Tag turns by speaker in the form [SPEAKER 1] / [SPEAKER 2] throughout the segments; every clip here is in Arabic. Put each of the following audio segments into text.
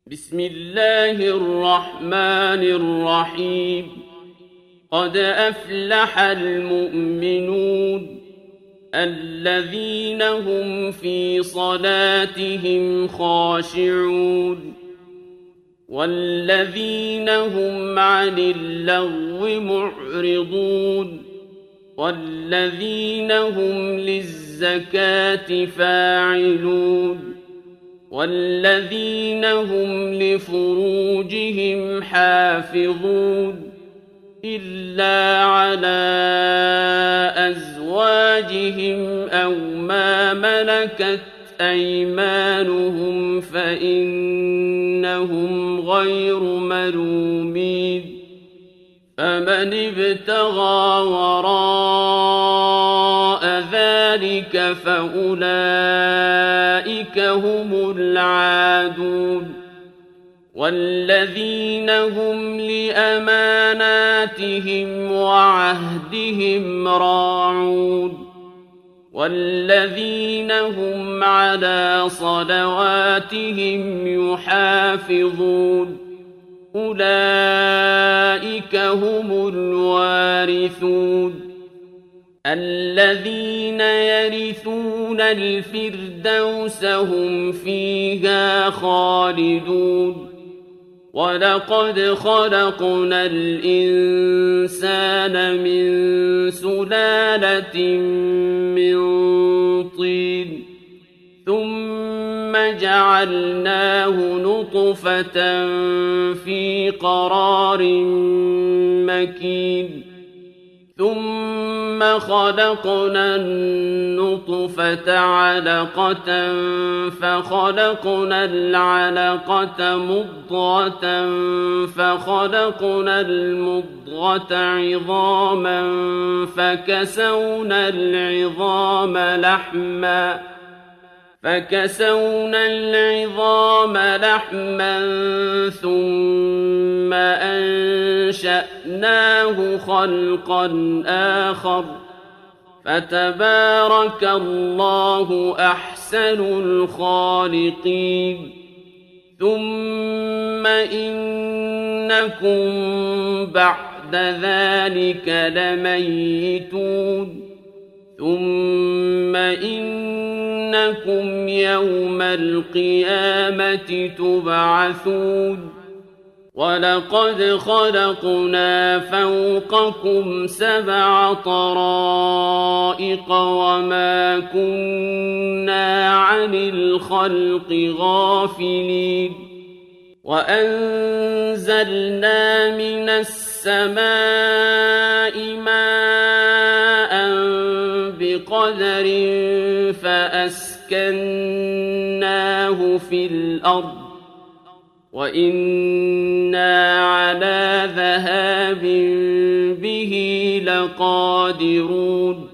[SPEAKER 1] بسم الله الرحمن الرحيم. قد أفلح المؤمنون الذين هم في صلاتهم خاشعون والذين هم عن اللغو معرضون والذين هم للزكاة فاعلون والذين هم لفروجهم حافظون إلا على أزواجهم أو ما ملكت أيمانهم فإنهم غير ملومين. فمن ابتغى وراء ذلك فأولئك هم العادون. والذين هم لأماناتهم وعهدهم راعون والذين هم على صلواتهم يحافظون أولئك هم الوارثون الذين يرثون الفردوس هم فيها خالدون. ولقد خلقنا الإنسان من سلالة من طين ثم جعلناه نطفة في قرار مكين ثم خلقنا النطفة علقة فخلقنا العلقة مضغة فخلقنا المضغة عظاما فكسونا العظام لحما ثم أنشأناه خلقا آخر فتبارك الله أحسن الخالقين. ثم إنكم بعد ذلك لميتون ثم إنكم يوم القيامة تبعثون. ولقد خلقنا فوقكم 7 طرائق وما كنا عن الخلق غافلين. وأنزلنا من السماء ماء بقدر فأسكناه في الأرض وإنا على ذهاب به لقادرون.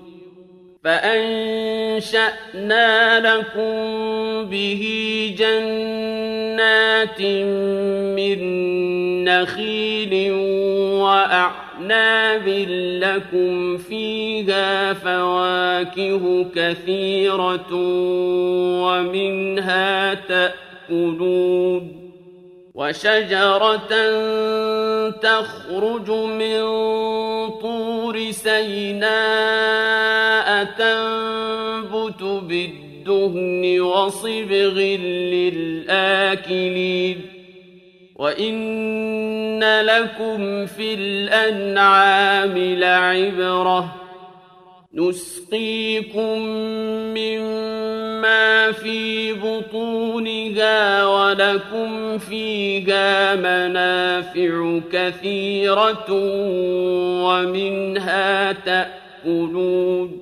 [SPEAKER 1] فأنشأنا لكم به جنات من نخيل وأعناب لكم فيها فواكه كثيرة ومنها تأكلون. وشجرة تخرج من طور سيناء تنبت بالدهن وصبغ للآكلين. وإن لكم في الأنعام لعبرة نسقيكم مما في بطونها ولكم فيها منافع كثيرة ومنها تأكلون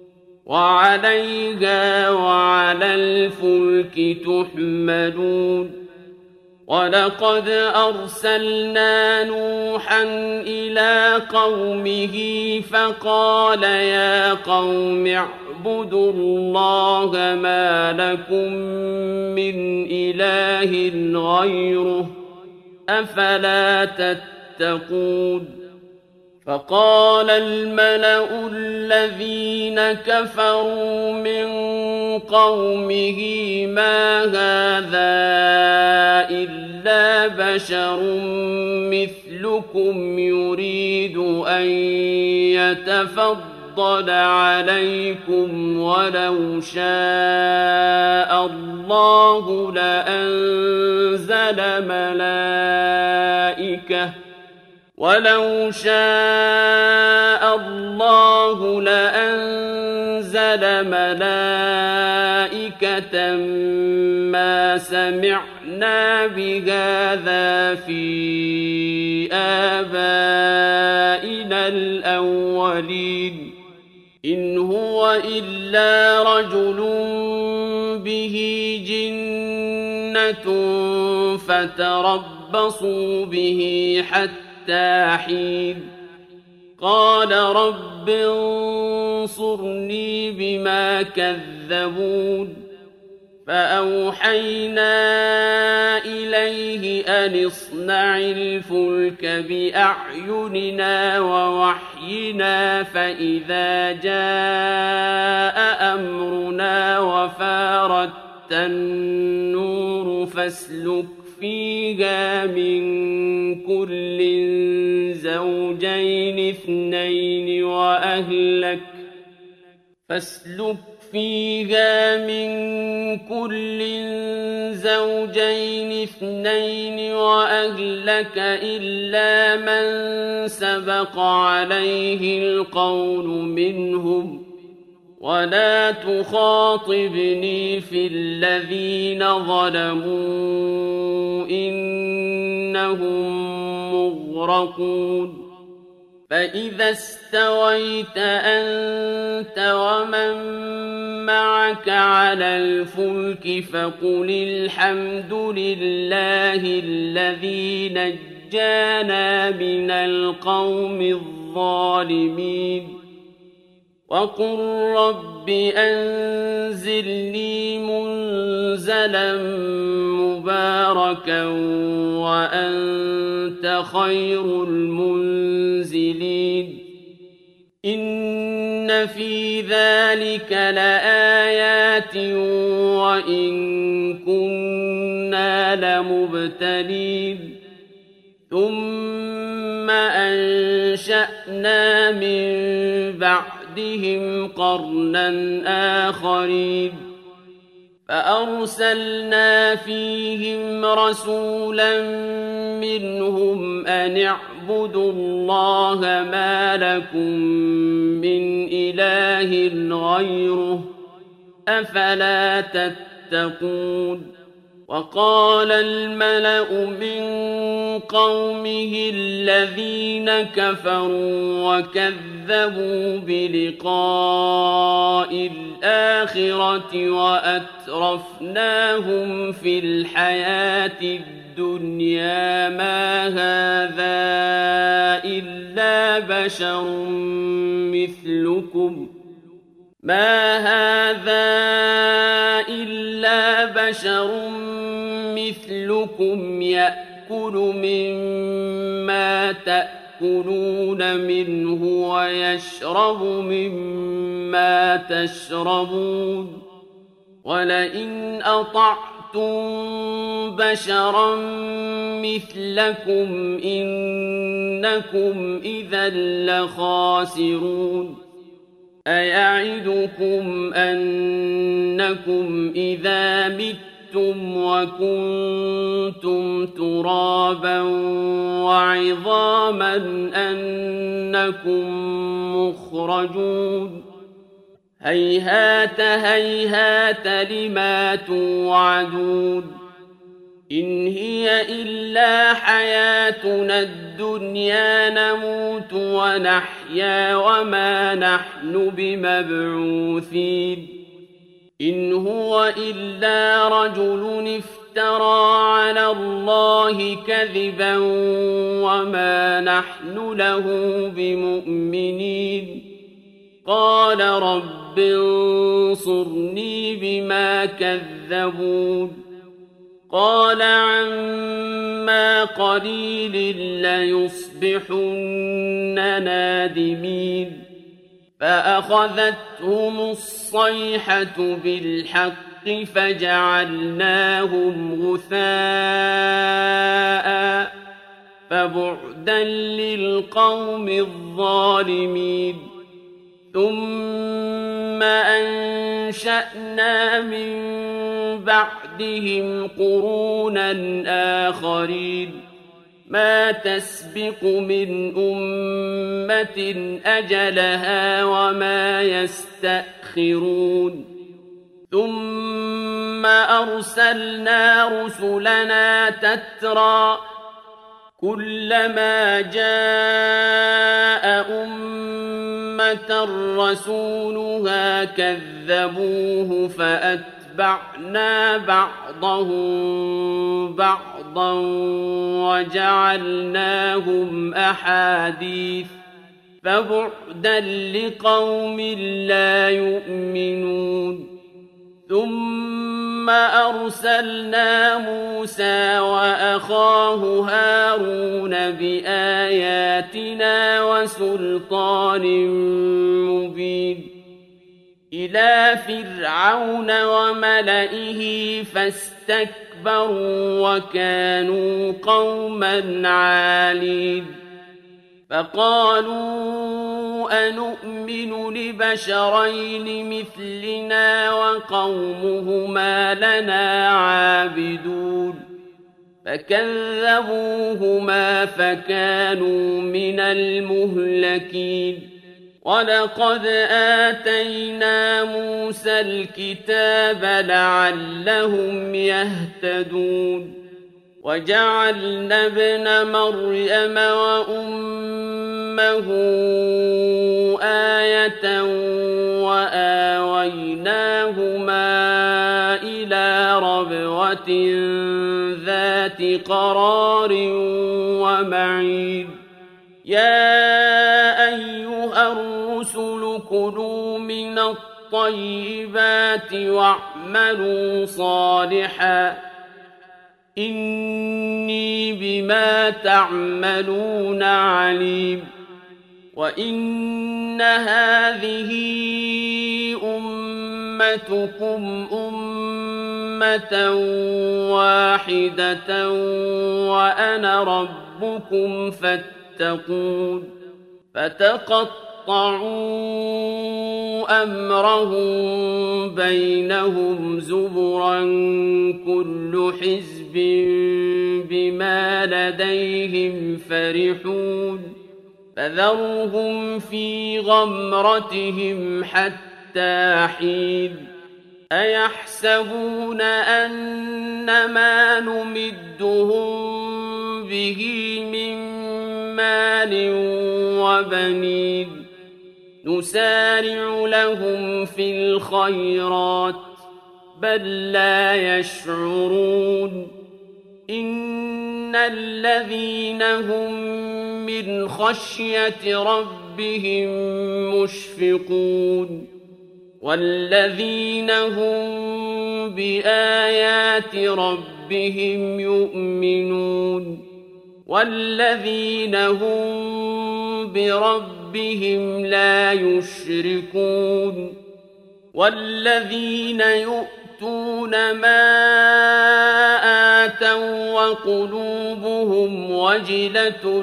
[SPEAKER 1] وعليها وعلى الفلك تحملون. ولقد أرسلنا نوحا إلى قومه فقال يا قوم اعبدوا الله ما لكم من إله غيره أفلا تتقون. فقال الملأ الذين كفروا من قومه ما هذا إلا بشر مثلكم يريد أن يتفضل عليكم ولو شاء الله لأنزل ملائكة ما سمعنا بهذا في آبائنا الأولين إن هو إلا رجل به جنة فتربصوا به حتى حين قال رب انصرني بما كذبون فأوحينا إليه أن اصنع الفلك بأعيننا ووحينا فإذا جاء أمرنا وفارت النور فاسلك فيها من كل زوجين اثنين وأهلك إلا من سبق عليه القول منهم ولا تخاطبني في الذين ظلموا إنهم مغرقون فإذا استويت أنت ومن معك على الفلك فقل الحمد لله الذي نجانا من القوم الظالمين وقل رب أنزلني منزلا مباركا وأنت خير المنزلين إن في ذلك لآيات وإن كنا لمبتلين ثم أنشأنا من بعدهم قرنا آخرين فأرسلنا فيهم رسولا منهم أن اعبدوا الله ما لكم من إله غيره أفلا تتقون وقال الملأ من قومه الذين كفروا وكذبوا بلقاء الآخرة وأترفناهم في الحياة الدنيا ما هذا إلا بشر مثلكم يأكل مما تأكلون منه ويشرب مما تشربون ولئن أطعتم بشرا مثلكم إنكم إذا لخاسرون أيعدكم أنكم إذا متم وكنتم ترابا وعظاما أنكم مخرجون هيهات هيهات لما توعدون إن هي إلا حياتنا الدنيا نموت ونحيا وما نحن بمبعوثين إن هو إلا رجل افترى على الله كذبا وما نحن له بمؤمنين قال رب انصرني بما كذبون قال عما عما قليل ليصبحن نادمين فأخذتهم الصيحة بالحق فجعلناهم غثاء فبعدا للقوم الظالمين ثم أنشأنا من بعدهم قرونا آخرين ما تسبق من أمة أجلها وما يستأخرون ثم أرسلنا رسلنا تترى كلما جاء أمة رسولها كذبوه فأتبعنا بعضهم بعضا وجعلناهم أحاديث فبعدا لقوم لا يؤمنون ثم أرسلنا موسى وأخاه هارون بآياتنا وسلطان مبين إلى فرعون وملئه فاستكبروا وكانوا قوما عالين فقالوا أنؤمن لبشرين مثلنا وقومهما لنا عابدون فكذبوهما فكانوا من المهلكين ولقد آتينا موسى الكتاب لعلهم يهتدون وجعلنا ابن مريم وأمه آية وآويناهما إلى ربوة ذات قرار ومعين يا أيها الرسل كلوا من الطيبات واعملوا صالحا إني بما تعملون عليم وإن هذه أمتكم أمة واحدة وأنا ربكم فاتقون فتقطعوا أمرهم بينهم زبرا كل حزب بما لديهم فرحون فذرهم في غمرتهم حتى حين أيحسبون أن ما نمدهم به من مال وبنين نسارع لهم في الخيرات بل لا يشعرون إن الذين هم من خشية ربهم مشفقون والذين هم بآيات ربهم يؤمنون والذين هم بربهم لا يشركون والذين يؤتون ما آتوا وقلوبهم وجلة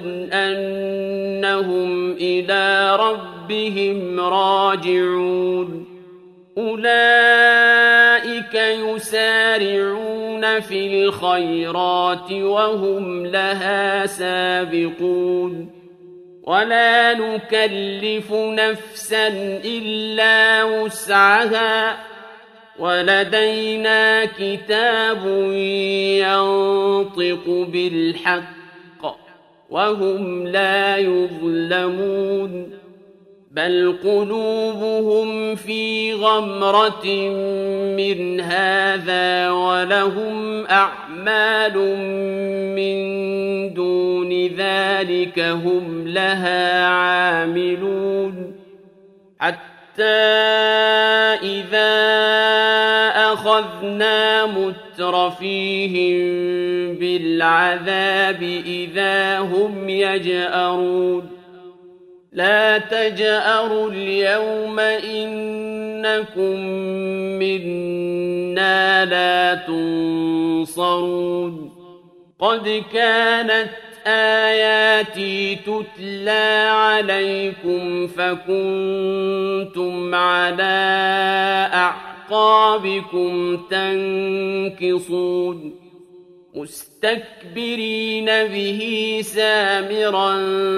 [SPEAKER 1] أنهم إلى ربهم راجعون أولئك يسارعون في الخيرات وهم لها سابقون ولا نكلف نفسا إلا وسعها ولدينا كتاب ينطق بالحق وهم لا يظلمون بل قلوبهم في غمرة من هذا ولهم أعمال من دون ذلك هم لها عاملون حتى إذا أخذ أخذنا مترفيهم بالعذاب إذا هم يجأرون لا تجأروا اليوم إنكم منا لا تنصرون قد كانت آياتي تتلى عليكم فكنتم على أعقابكم تنكصون مستكبرين به سامرا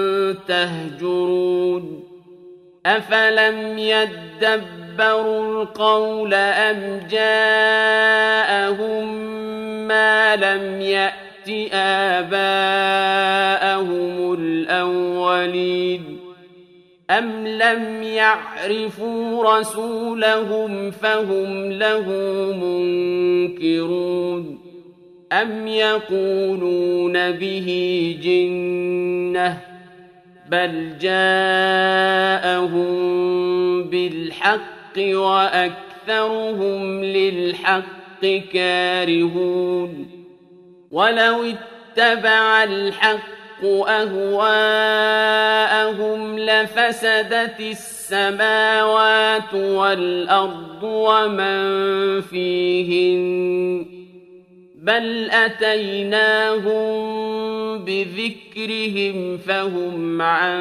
[SPEAKER 1] تهجرون أفلم يدبروا القول أم جاءهم ما لم يأت آباءهم الأولين أم لم يعرفوا رسولهم فهم له منكرون أم يقولون به جنة بل جاءهم بالحق وأكثرهم للحق كارهون ولو اتبع الحق أهواءهم لفسدت السماوات والأرض ومن فيهن بل أتيناهم بذكرهم فهم عن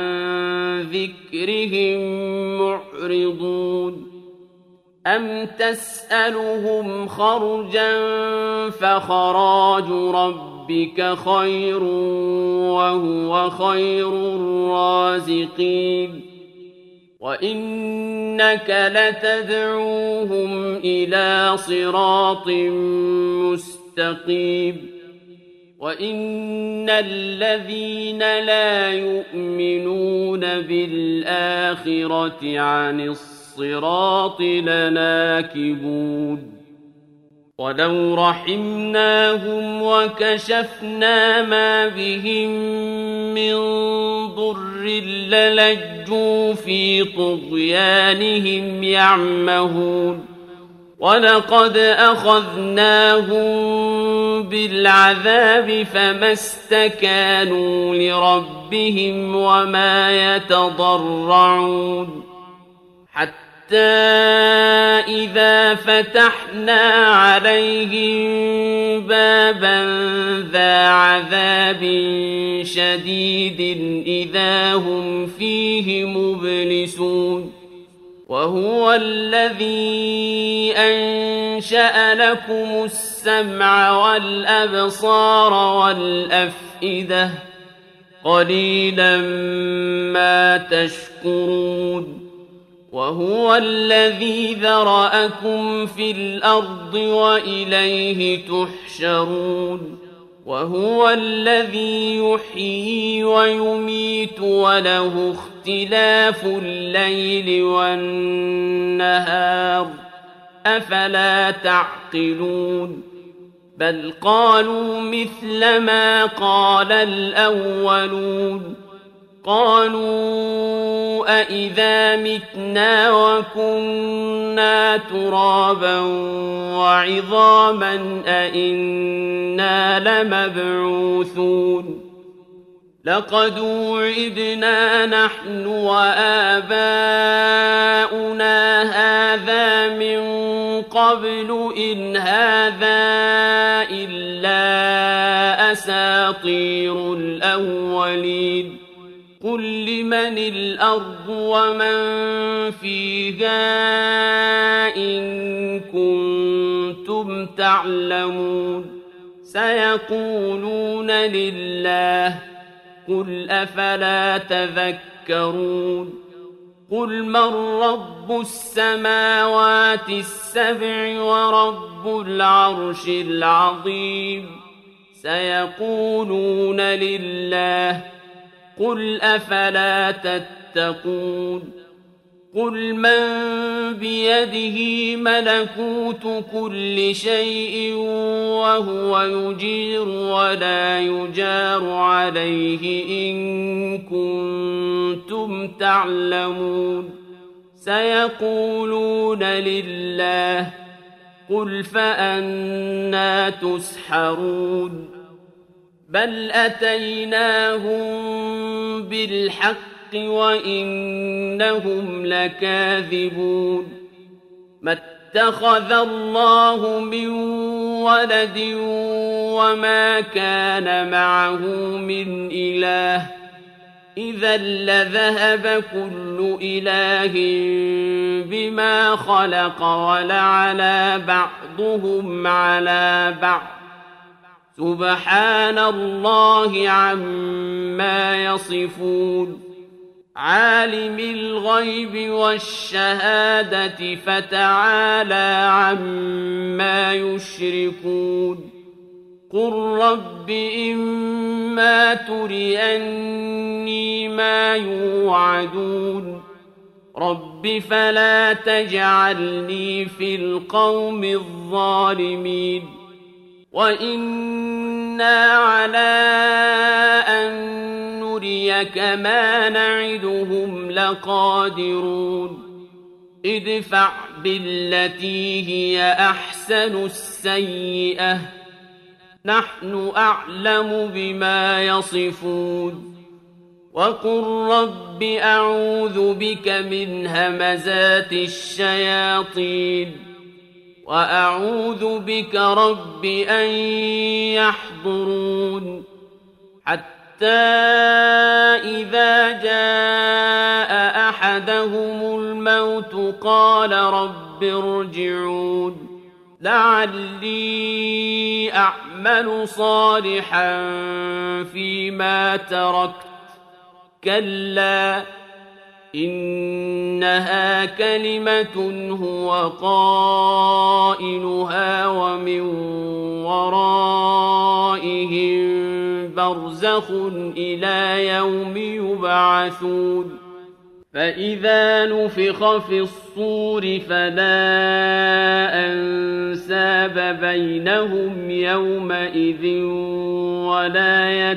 [SPEAKER 1] ذكرهم معرضون أم تسألهم خرجا فخراج ربك خير وهو خير الرازقين وإنك لتدعوهم إلى صراط مستقيم وإن الذين لا يؤمنون بالآخرة عن الصراط لناكبون ولو رحمناهم وكشفنا ما بهم من ضر للجوا في طغيانهم يعمهون ولقد أخذناهم بالعذاب فما استكانوا لربهم وما يتضرعون حتى إذا فتحنا عليهم بابا ذا عذاب شديد إذا هم فيه مبلسون وهو الذي أنشأ لكم السمع والأبصار والأفئدة قليلا ما تشكرون وهو الذي ذرأكم في الأرض وإليه تحشرون وهو الذي يحيي ويميت وله اختلاف الليل والنهار أفلا تعقلون بل قالوا مثل ما قال الأولون قالوا أإذا متنا وكنا ترابا وعظاما أإنا لمبعوثون لقد وعدنا نحن وآباؤنا هذا من قبل إن هذا إلا أساطير الأولين قل لمن الأرض ومن فيها إن كنتم تعلمون سيقولون لله قل أفلا تذكرون قل من رب السماوات السبع ورب العرش العظيم سيقولون لله قل أفلا تتقون قل من بيده ملكوت كل شيء وهو يجير ولا يجار عليه إن كنتم تعلمون سيقولون لله قل فأنى تسحرون بل أتيناهم بالحق وإنهم لكاذبون ما اتخذ الله من ولد وما كان معه من إله إذا لذهب كل إله بما خلق ولعلى بعضهم على بعض سبحان الله عما يصفون عالم الغيب والشهادة فتعالى عما يشركون قل رب إما تريني ما يوعدون رب فلا تجعلني في القوم الظالمين وإنا على أن نريك ما نعدهم لقادرون ادفع بالتي هي أحسن السيئة نحن أعلم بما يصفون وقل رب أعوذ بك من همزات الشياطين وأعوذ بك رب أن يحضرون حتى إذا جاء أحدهم الموت قال رب ارجعون لعلي أعمل صالحا فيما تركت كلا إنها كلمة هو قائلها ومن ورائهم برزخ إلى يوم يبعثون فإذا نفخ في الصور فلا أنساب بينهم يومئذ ولا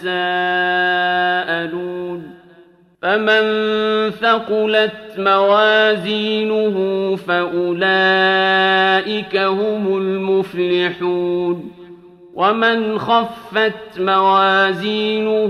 [SPEAKER 1] يتساءلون فمن ثقلت موازينه فأولئك هم المفلحون ومن خفت موازينه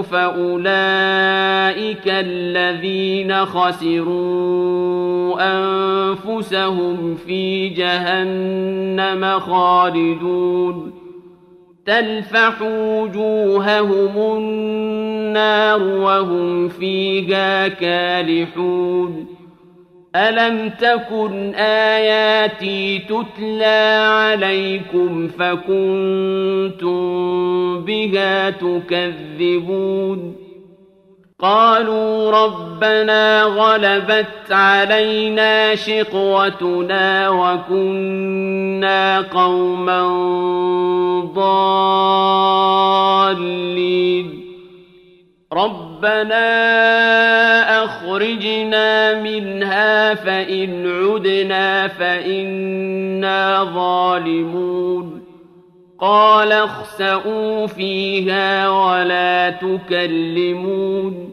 [SPEAKER 1] فأولئك الذين خسروا أنفسهم في جهنم خالدون تلفح وجوههم النار وهم فيها كالحون ألم تكن آياتي تتلى عليكم فكنتم بها تكذبون قالوا ربنا غلبت علينا شقوتنا وكنا قوما ضالين ربنا أخرجنا منها فإن عدنا فإنا ظالمون قال اخسئوا فيها ولا تكلمون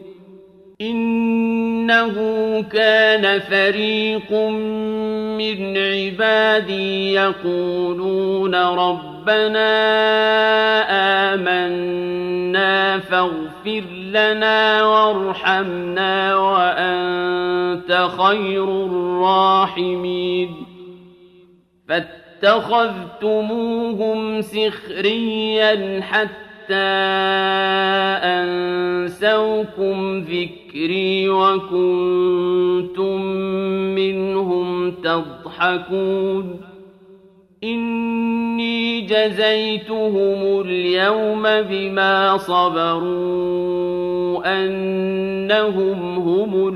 [SPEAKER 1] إنه كان فريق من عبادي يقولون ربنا آمنا فاغفر لنا وارحمنا وأنت خير الراحمين فاتخذتموهم سخريا حتى أنسوكم ذكري وكنتم منهم تضحكون إني جزيتهم اليوم بما صبروا أنهم هم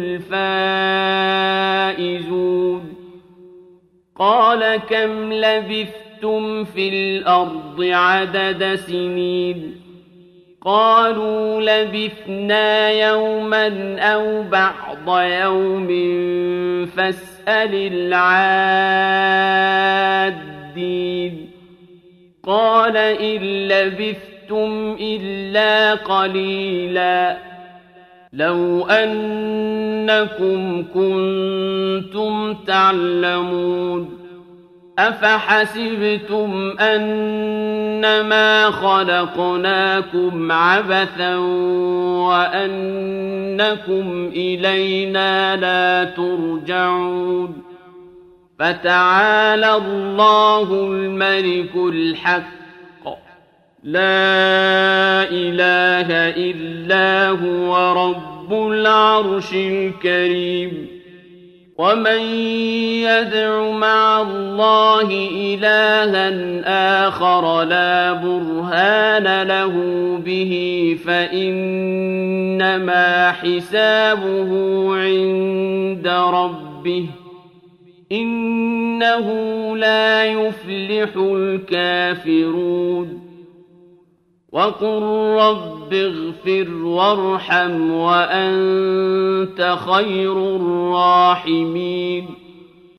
[SPEAKER 1] الفائزون قال كم لبثتم في الأرض عدد سنين قالوا لبثنا يوما أو بعض يوم فاسأل العادين قال إن لبثتم إلا قليلا لو أنكم كنتم تعلمون أفحسبتم أنما خلقناكم عبثا وأنكم إلينا لا ترجعون فتعالى الله الملك الحق لا إله إلا هو رب العرش الكريم ومن يدع مع الله إلها آخر لا برهان له به فإنما حسابه عند ربه إنه لا يفلح الكافرون وقل رب اغفر وارحم وأنت خير الراحمين